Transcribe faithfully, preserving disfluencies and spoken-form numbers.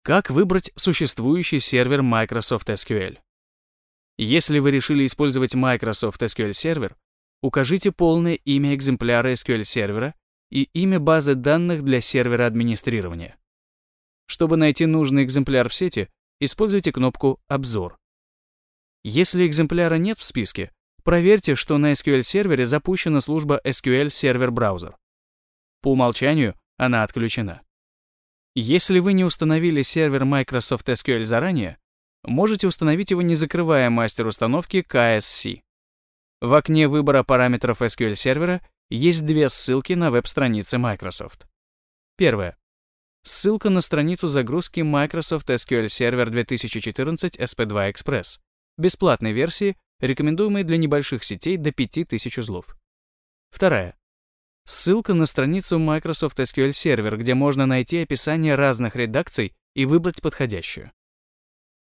Как выбрать существующий сервер Microsoft эс кью эль? Если вы решили использовать Microsoft эс кью эль сервер, укажите полное имя экземпляра эс кью эль сервера и имя базы данных для сервера администрирования. Чтобы найти нужный экземпляр в сети, используйте кнопку «Обзор». Если экземпляра нет в списке, проверьте, что на эс кью эль-сервере запущена служба эс кью эль Server Browser. По умолчанию она отключена. Если вы не установили сервер Microsoft эс кью эль заранее, можете установить его, не закрывая мастер установки кей эс си. В окне выбора параметров эс кью эль-сервера есть две ссылки на веб-странице Microsoft. Первая. Ссылка на страницу загрузки Microsoft эс кью эль Server две тысячи четырнадцать эс пи два Express, бесплатной версии, рекомендуемой для небольших сетей до пяти тысяч узлов. Вторая. Ссылка на страницу Microsoft эс кью эль Server, где можно найти описание разных редакций и выбрать подходящую.